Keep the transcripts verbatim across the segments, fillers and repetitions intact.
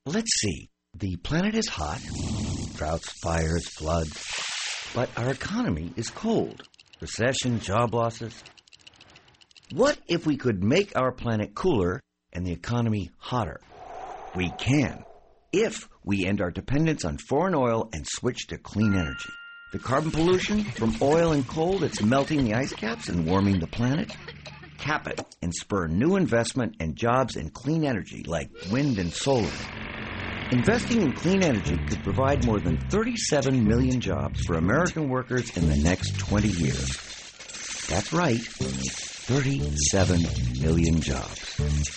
Let's see. The planet is hot. Droughts, fires, floods. But our economy is cold. Recession, job losses. What if we could make our planet cooler and the economy hotter? We can, if we end our dependence on foreign oil and switch to clean energy. The carbon pollution from oil and coal that's melting the ice caps and warming the planet? Cap it and spur new investment and jobs in clean energy like wind and solar. Investing in clean energy could provide more than thirty-seven million jobs for American workers in the next twenty years. That's right, thirty-seven million jobs.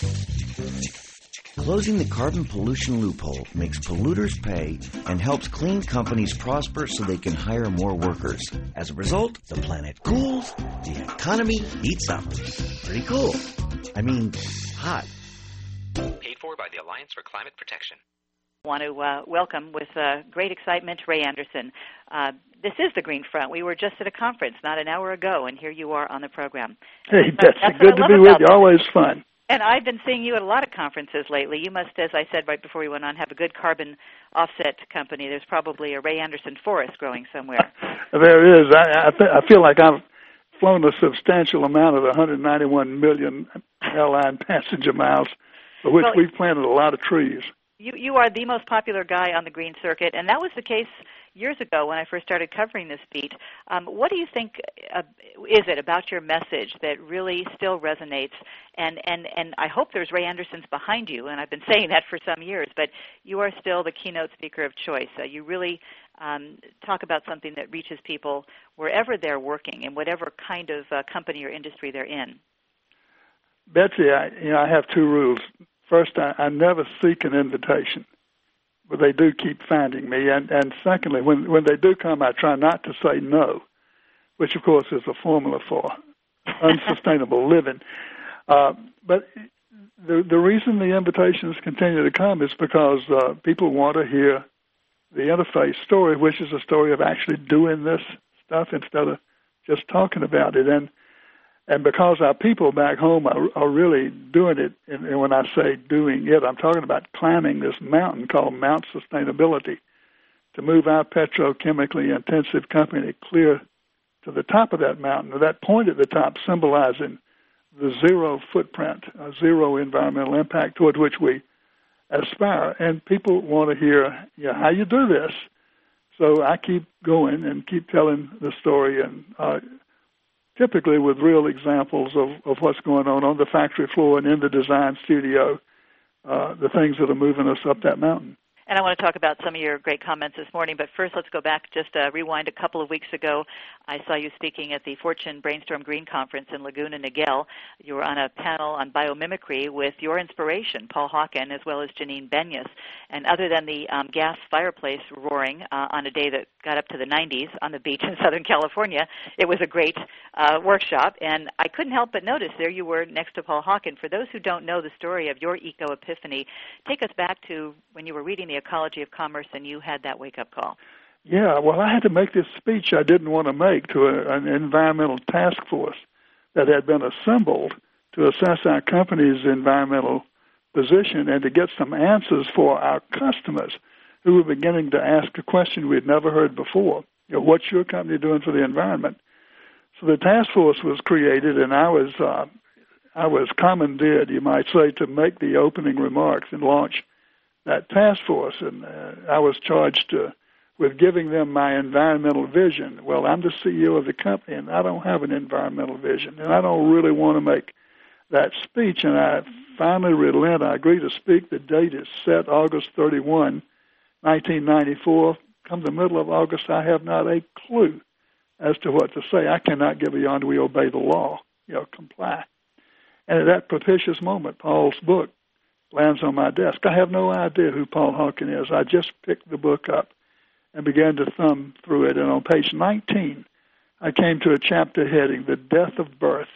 Closing the carbon pollution loophole makes polluters pay and helps clean companies prosper so they can hire more workers. As a result, the planet cools, the economy heats up. Pretty cool. I mean, hot. Paid for by the Alliance for Climate Protection. I want to uh, welcome with uh, great excitement Ray Anderson. Uh, this is the Green Front. We were just at a conference not an hour ago, and here you are on the program. Hey, That's, Betsy, that's good to be with you. Always fun. And I've been seeing you at a lot of conferences lately. You must, as I said right before we went on, have a good carbon offset company. There's probably a Ray Anderson forest growing somewhere. There is. I, I, th- I feel like I've flown a substantial amount of the one hundred ninety-one million airline passenger miles, for which well, we've planted a lot of trees. You you are the most popular guy on the green circuit, and that was the case years ago when I first started covering this beat. Um, what do you think uh, is it about your message that really still resonates? And, and, and I hope there's Ray Anderson's behind you, and I've been saying that for some years, but you are still the keynote speaker of choice. Uh, you really um, talk about something that reaches people wherever they're working and whatever kind of uh, company or industry they're in. Betsy, I, you know, I have two rules. First, I, I never seek an invitation, but they do keep finding me. And, and secondly, when, when they do come, I try not to say no, which, of course, is a formula for unsustainable living. Uh, but the, the reason the invitations continue to come is because uh, people want to hear the interface story, which is a story of actually doing this stuff instead of just talking about it. And And because our people back home are, are really doing it, and when I say doing it, I'm talking about climbing this mountain called Mount Sustainability to move our petrochemically intensive company clear to the top of that mountain, or that point at the top symbolizing the zero footprint, uh, zero environmental impact toward which we aspire. And people want to hear, you know, how you do this. So I keep going and keep telling the story, and uh, typically with real examples of, of what's going on on the factory floor and in the design studio, uh, the things that are moving us up that mountain. And I want to talk about some of your great comments this morning, but first let's go back, just uh, rewind a couple of weeks ago. I saw you speaking at the Fortune Brainstorm Green Conference in Laguna Niguel. You were on a panel on biomimicry with your inspiration, Paul Hawken, as well as Janine Benyus. And other than the um, gas fireplace roaring uh, on a day that got up to the nineties on the beach in Southern California, it was a great uh, workshop. And I couldn't help but notice there you were next to Paul Hawken. For those who don't know the story of your eco-epiphany, take us back to when you were reading the Ecology of Commerce and you had that wake-up call. Yeah, well, I had to make this speech I didn't want to make to a, an environmental task force that had been assembled to assess our company's environmental position and to get some answers for our customers who were beginning to ask a question we'd never heard before. You know, what's your company doing for the environment? So the task force was created, and I was uh, I was commandeered, you might say, to make the opening remarks and launch that task force, and uh, I was charged uh, with giving them my environmental vision. Well, I'm the C E O of the company, and I don't have an environmental vision, and I don't really want to make that speech, and I finally relent. I agree to speak. The date is set August thirty-first, nineteen ninety-four. Come the middle of August, I have not a clue as to what to say. I cannot get beyond we obey the law, you know, comply. And at that propitious moment, Paul's book lands on my desk. I have no idea who Paul Hawken is. I just picked the book up and began to thumb through it. And on page nineteen, I came to a chapter heading, The Death of Birth.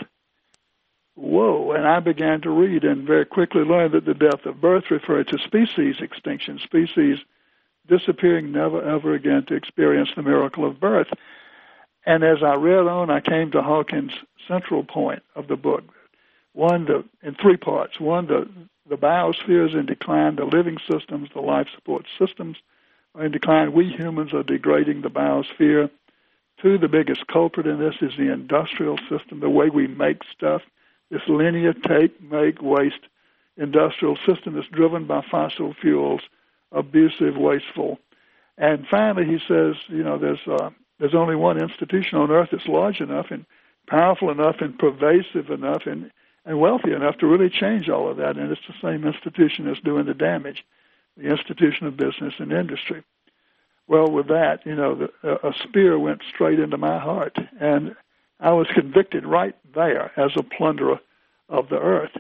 Whoa, and I began to read and very quickly learned that the death of birth referred to species extinction, species disappearing never ever again to experience the miracle of birth. And as I read on, I came to Hawken's central point of the book. One, the, in three parts. One, the the biosphere is in decline, the living systems, the life support systems are in decline. We humans are degrading the biosphere. Two, the biggest culprit in this is the industrial system, the way we make stuff. This linear take, make, waste industrial system is driven by fossil fuels, abusive, wasteful. And finally, he says, you know, there's uh, there's only one institution on earth that's large enough and powerful enough and pervasive enough and, and wealthy enough to really change all of that, and it's the same institution that's doing the damage, the institution of business and industry. Well, with that, you know, the, a spear went straight into my heart, and I was convicted right there as a plunderer of the earth.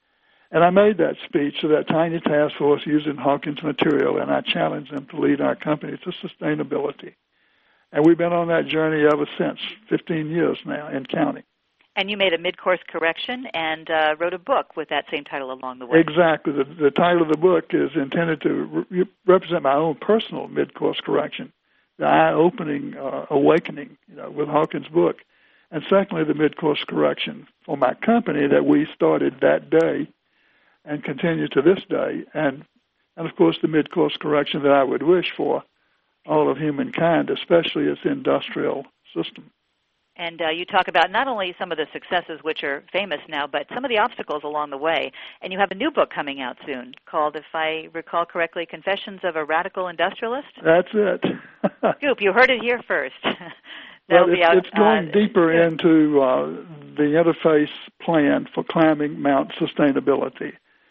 And I made that speech to that tiny task force using Hawkins material, and I challenged them to lead our company to sustainability. And we've been on that journey ever since, fifteen years now and counting. And you made a mid-course correction and uh, wrote a book with that same title along the way. Exactly. The, the title of the book is intended to re- represent my own personal mid-course correction, the eye-opening uh, awakening, you know, with Hawkins' book. And secondly, the mid-course correction for my company that we started that day and continue to this day. And, and of course, the mid-course correction that I would wish for all of humankind, especially its industrial system. And uh, you talk about not only some of the successes, which are famous now, but some of the obstacles along the way. And you have a new book coming out soon called, if I recall correctly, Confessions of a Radical Industrialist? That's it. Scoop, you heard it here first. Well, it's, out, it's going uh, deeper yeah. into uh, the interface plan for climbing Mount Sustainability.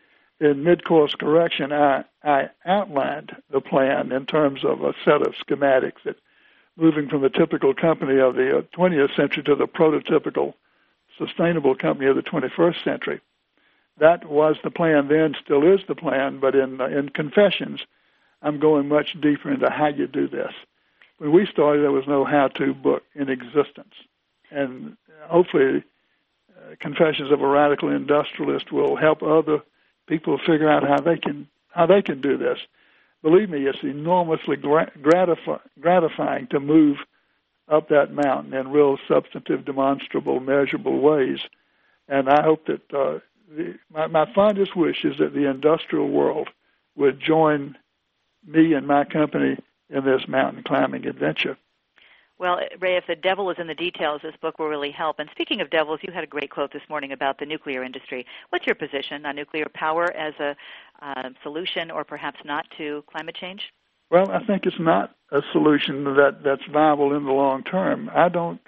In mid-course correction, I, I outlined the plan in terms of a set of schematics that moving from the typical company of the twentieth century to the prototypical sustainable company of the twenty-first century. That was the plan then, still is the plan, but in, in Confessions, I'm going much deeper into how you do this. When we started, there was no how-to book in existence. And hopefully, uh, Confessions of a Radical Industrialist will help other people figure out how they can how they can do this. Believe me, it's enormously gratif- gratifying to move up that mountain in real substantive, demonstrable, measurable ways. And I hope that uh, the, my, my fondest wish is that the industrial world would join me and my company in this mountain climbing adventure. Well, Ray, if the devil is in the details, this book will really help. And speaking of devils, you had a great quote this morning about the nuclear industry. What's your position on nuclear power as a uh, solution or perhaps not to climate change? Well, I think it's not a solution that, that's viable in the long term. I don't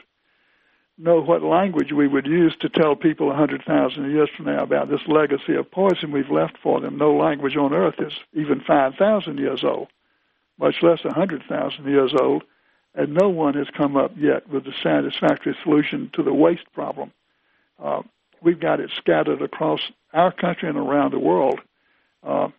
know what language we would use to tell people one hundred thousand years from now about this legacy of poison we've left for them. No language on earth is even five thousand years old, much less one hundred thousand years old. And no one has come up yet with a satisfactory solution to the waste problem. Uh, we've got it scattered across our country and around the world, uh,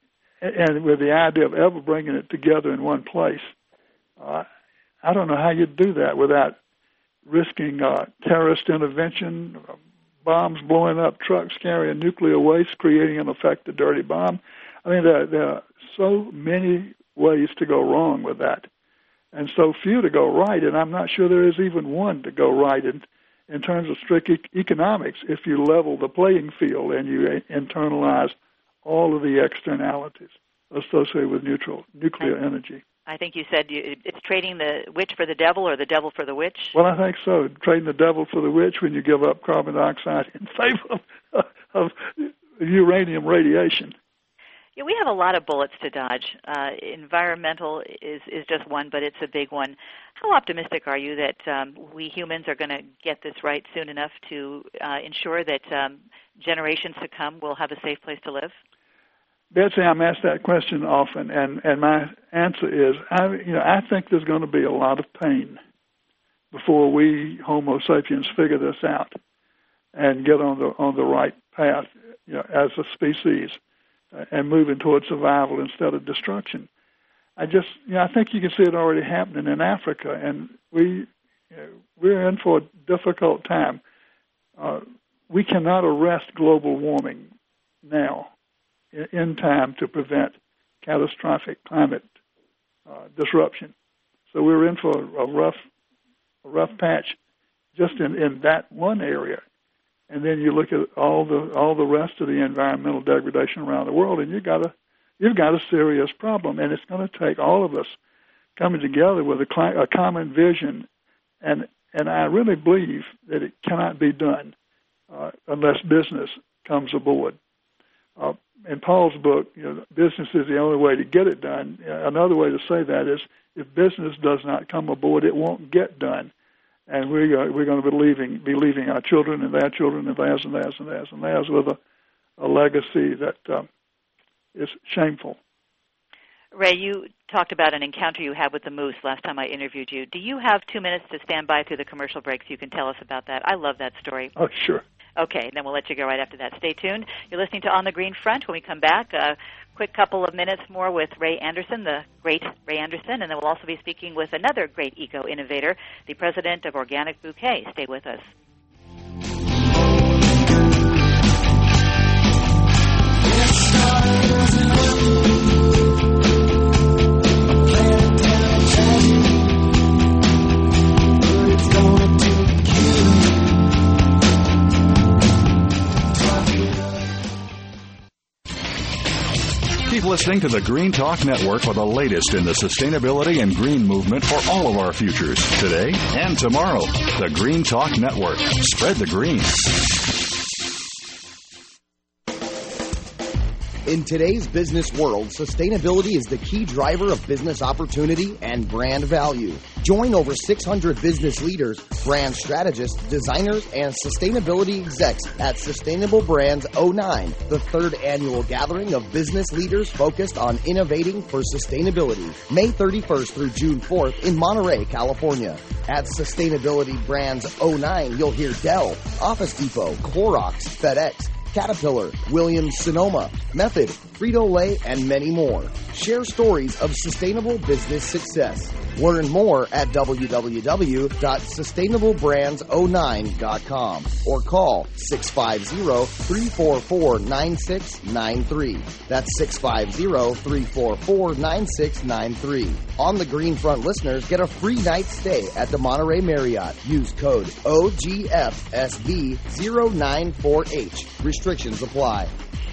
and with the idea of ever bringing it together in one place. Uh, I don't know how you'd do that without risking uh, terrorist intervention, uh, bombs blowing up, trucks carrying nuclear waste, creating an effective dirty bomb. I mean, there, there are so many ways to go wrong with that, and so few to go right, and I'm not sure there is even one to go right in, in terms of strict e- economics if you level the playing field and you a- internalize all of the externalities associated with neutral nuclear I, energy. I think you said you, it's trading the witch for the devil or the devil for the witch? Well, I think so. Trading the devil for the witch when you give up carbon dioxide in favor of, of uranium radiation. Yeah, we have a lot of bullets to dodge. Uh, environmental is, is just one, but it's a big one. How optimistic are you that um, we humans are going to get this right soon enough to uh, ensure that um, generations to come will have a safe place to live? Betsy, I'm asked that question often, and, and my answer is, I, you know, I think there's going to be a lot of pain before we Homo sapiens figure this out and get on the on the right path, you know, as a species. Uh, and moving towards survival instead of destruction. I just, you know, I think you can see it already happening in Africa, and we, you know, we're in for a difficult time. Uh, we cannot arrest global warming now in, in time to prevent catastrophic climate uh, disruption. So we're in for a rough, a rough patch just in, in that one area. and then you look at all the all the rest of the environmental degradation around the world, and you got a you've got a serious problem. And it's going to take all of us coming together with a, cl- a common vision, and and I really believe that it cannot be done uh, unless business comes aboard. Uh, in Paul's book, you know, business is the only way to get it done. Another way to say that is, if business does not come aboard, it won't get done. And we are, we're going to be leaving, be leaving our children and their children and theirs and theirs and theirs and theirs with a, a legacy that uh, is shameful. Ray, you talked about an encounter you had with the moose last time I interviewed you. Do you have two minutes to stand by through the commercial breaks? You can tell us about that. I love that story. Oh, sure. Okay, then we'll let you go right after that. Stay tuned. You're listening to On the Green Front. When we come back, a quick couple of minutes more with Ray Anderson, the great Ray Anderson, and then we'll also be speaking with another great eco-innovator, the president of Organic Bouquet. Stay with us. Keep listening to the Green Talk Network for the latest in the sustainability and green movement for all of our futures, today and tomorrow. The Green Talk Network. Spread the green. In today's business world, sustainability is the key driver of business opportunity and brand value. Join over six hundred business leaders, brand strategists, designers, and sustainability execs at Sustainable Brands oh nine, the third annual gathering of business leaders focused on innovating for sustainability. May thirty-first through June fourth in Monterey, California. At Sustainability Brands oh nine, you'll hear Dell, Office Depot, Clorox, FedEx, Caterpillar, Williams-Sonoma, Method, Frito-Lay, and many more. Share stories of sustainable business success. Learn more at w w w dot sustainable brands oh nine dot com or call six five zero, three four four, nine six nine three. That's six five zero, three four four, nine six nine three. On the Green Front listeners get a free night stay at the Monterey Marriott. Use code O G F S B zero nine four H. Restrictions apply.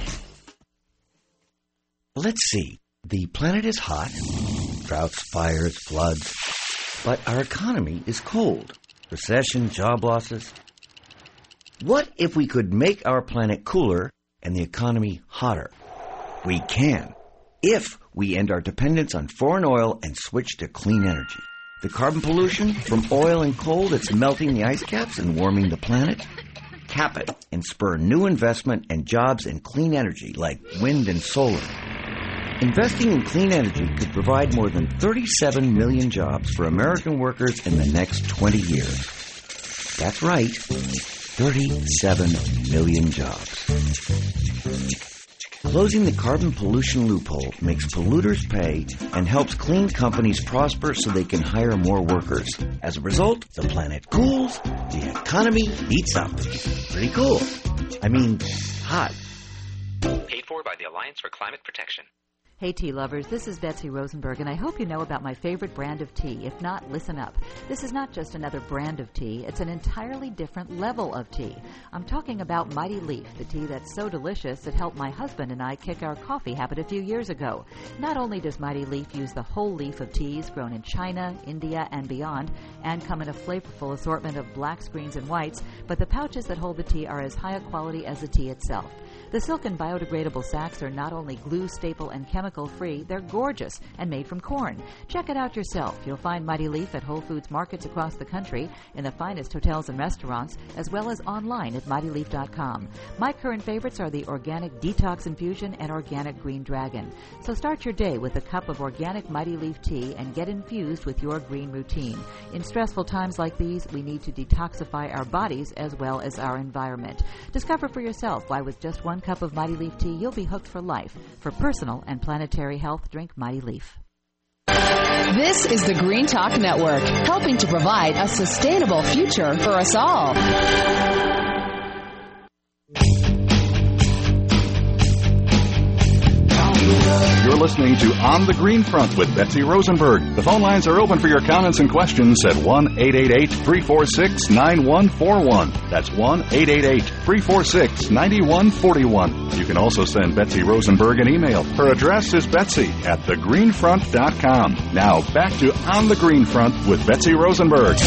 Let's see. The planet is hot. Droughts, fires, floods. But our economy is cold. Recession, job losses. What if we could make our planet cooler and the economy hotter? We can, if we end our dependence on foreign oil and switch to clean energy. The carbon pollution from oil and coal that's melting the ice caps and warming the planet? Cap it and spur new investment and jobs in clean energy like wind and solar. Investing in clean energy could provide more than thirty-seven million jobs for American workers in the next twenty years. That's right, thirty-seven million jobs. Closing the carbon pollution loophole makes polluters pay and helps clean companies prosper so they can hire more workers. As a result, the planet cools, the economy heats up. Pretty cool. I mean, hot. Paid for by the Alliance for Climate Protection. Hey tea lovers, this is Betsy Rosenberg, and I hope you know about my favorite brand of tea. If not, listen up. This is not just another brand of tea, it's an entirely different level of tea. I'm talking about Mighty Leaf, the tea that's so delicious it helped my husband and I kick our coffee habit a few years ago. Not only does Mighty Leaf use the whole leaf of teas grown in China, India, and beyond, and come in a flavorful assortment of blacks, greens, and whites, but the pouches that hold the tea are as high a quality as the tea itself. The silken biodegradable sacks are not only glue, staple, and chemical-free, they're gorgeous and made from corn. Check it out yourself. You'll find Mighty Leaf at Whole Foods markets across the country, in the finest hotels and restaurants, as well as online at mighty leaf dot com. My current favorites are the Organic Detox Infusion and Organic Green Dragon. So start your day with a cup of organic Mighty Leaf tea and get infused with your green routine. In stressful times like these, we need to detoxify our bodies as well as our environment. Discover for yourself why with just one cup of Mighty Leaf tea, you'll be hooked for life. For personal and planetary health, drink Mighty Leaf. This is the Green Talk Network, helping to provide a sustainable future for us all. You're listening to On the Green Front with Betsy Rosenberg. The phone lines are open for your comments and questions at one eight eight eight, three four six, nine one four one. That's one eight eight eight, three four six, nine one four one. You can also send Betsy Rosenberg an email. Her address is betsy at the green front dot com. Now, back to On the Green Front with Betsy Rosenberg.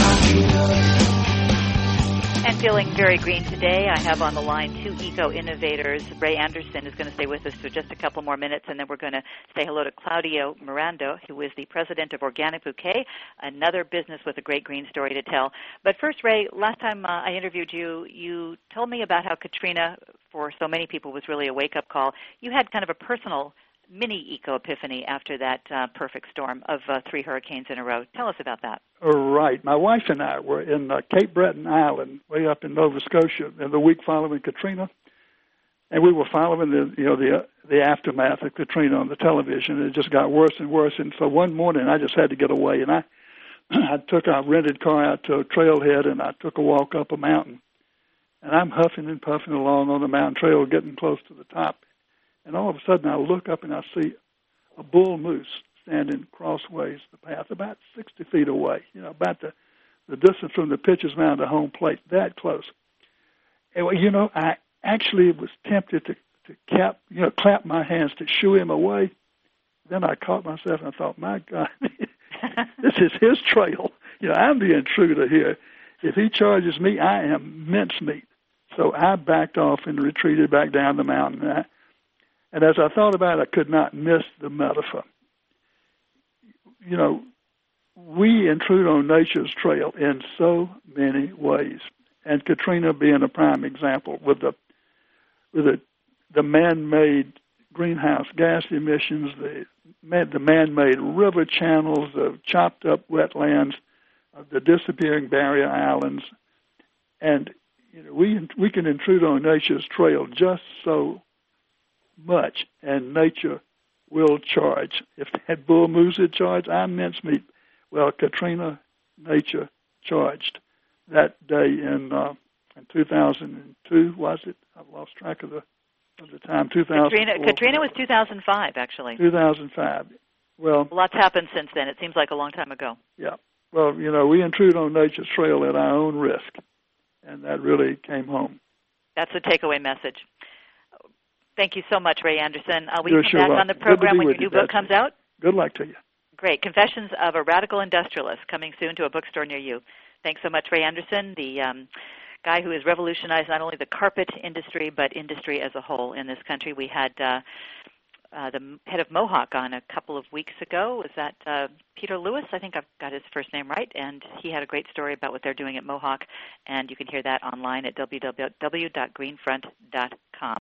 And feeling very green today, I have on the line two eco-innovators. Ray Anderson is going to stay with us for just a couple more minutes, and then we're going to say hello to Claudio Miranda, who is the president of Organic Bouquet, another business with a great green story to tell. But first, Ray, last time uh, I interviewed you, you told me about how Katrina, for so many people, was really a wake-up call. You had kind of a personal mini eco-epiphany after that uh, perfect storm of uh, three hurricanes in a row. Tell us about that. Right. My wife and I were in uh, Cape Breton Island, way up in Nova Scotia, in the week following Katrina, and we were following the you know the uh, the aftermath of Katrina on the television. It just got worse and worse, and so one morning I just had to get away, and I I took a rented car out to a trailhead, and I took a walk up a mountain, and I'm huffing and puffing along on the mountain trail, getting close to the top. And all of a sudden, I look up and I see a bull moose standing crossways the path, about sixty feet away, you know, about the, the distance from the pitcher's mound to home plate, that close. And, well, you know, I actually was tempted to, to cap, you know, clap my hands to shoo him away. Then I caught myself and I thought, my God, this is his trail. You know, I'm the intruder here. If he charges me, I am mincemeat. So I backed off and retreated back down the mountain. And I, And as I thought about it, I could not miss the metaphor. You know, we intrude on nature's trail in so many ways, and Katrina being a prime example with the with the, the man-made greenhouse gas emissions, the man, the man-made river channels, the chopped-up wetlands, uh, the disappearing barrier islands, and you know, we we can intrude on nature's trail just so much, and nature will charge. If that bull moose had charged, I'm mincemeat. Well, Katrina, nature charged that day in uh, in two thousand two, was it? I've lost track of the of the time. two thousand four. Katrina, Katrina was two thousand five, actually. two thousand five. Well, a lot's happened since then. It seems like a long time ago. Yeah. Well, you know, we intrude on nature's trail at our own risk, and that really came home. That's the takeaway message. Thank you so much, Ray Anderson. Uh, will You're you come sure back welcome. on the program when your new you, book Betsy. comes out? Good luck to you. Great. Confessions of a Radical Industrialist, coming soon to a bookstore near you. Thanks so much, Ray Anderson, the um, guy who has revolutionized not only the carpet industry, but industry as a whole in this country. We had uh, uh, the head of Mohawk on a couple of weeks ago. Was that uh, Peter Lewis? I think I've got his first name right. And he had a great story about what they're doing at Mohawk. And you can hear that online at w w w dot green front dot com.